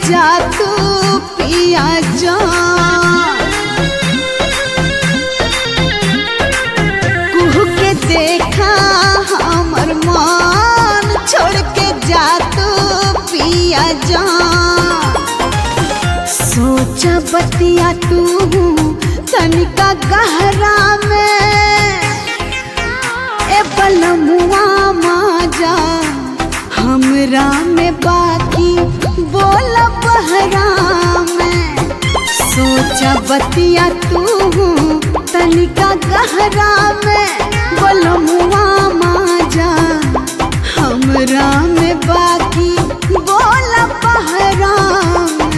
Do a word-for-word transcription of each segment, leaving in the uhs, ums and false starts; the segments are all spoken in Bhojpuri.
जा तू पिया जा, कुह के देखा हमर मान, छोड़ के जा तू पिया जा। सोचा बतिया तू तनिका गहरा में, ए बलमुआ माजा हमरा में बाकी बोल बहरा में। सोचा बतिया तू तनिका गहरा में, बलमुआ माजा हमरा में बाकी बोल बहरा में।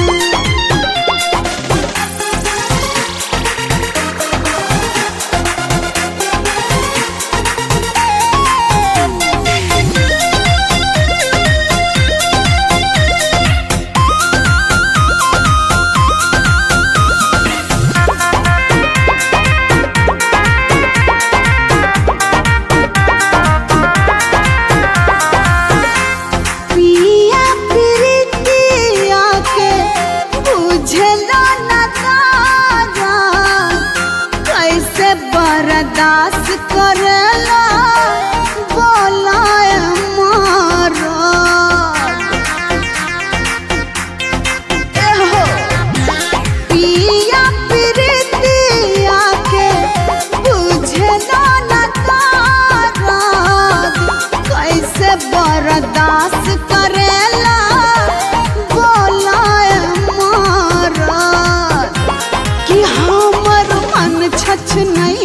बर्दाश्त करेला बोलाए मारो, एहो पिया प्रीतिया के बुझेला न तारा, कैसे बर्दाश्त करेला बोलाए मारो। कि हमर मन छछ नहीं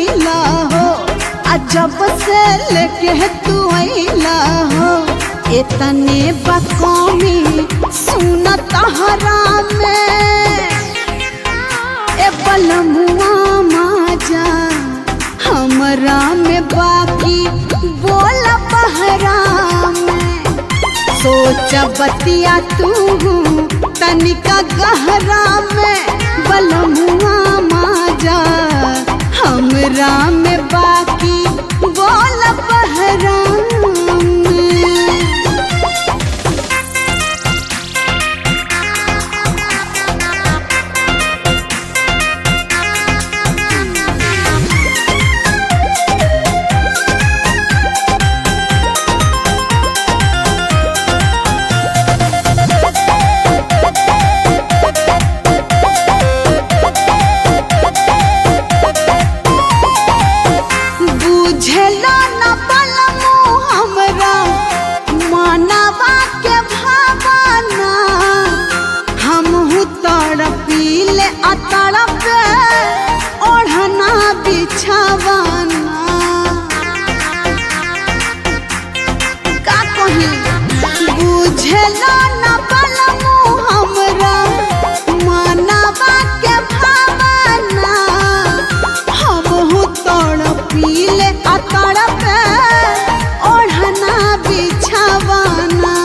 जब से लेके तू आइला हो, इतने बकौमी सुन तहरा में, ए बलमुआ माजा हमरा में बाकी बोल बहरा में। सोचा बतिया तू तनिका गहरा में, बलमुआ माजा हमरा में बाकी बोल बहरा में। बुझेला न बलमु हमरा मानवा के भावना, हमहु तड़पीले आ तड़पे ओढ़ना बिछावना। का कही बुझेला न बलमु हमरा मानवा के भावना, हमहु तड़पीले आ तड़पे ओढ़ना बिछावना।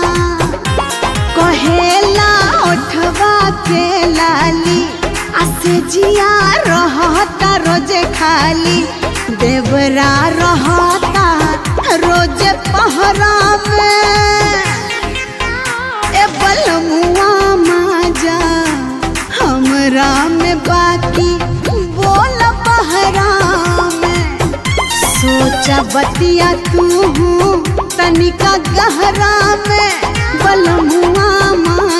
कहेला ओठवा के लाली आसे जिया रहता रोजे खाली, देवरा रहता रोजे पहरा में, ए बलमुआ माजा हमरा में बाकी बोल बहरा में। सोचा बतिया तू तनिका गहरा में, बलमुआ माजा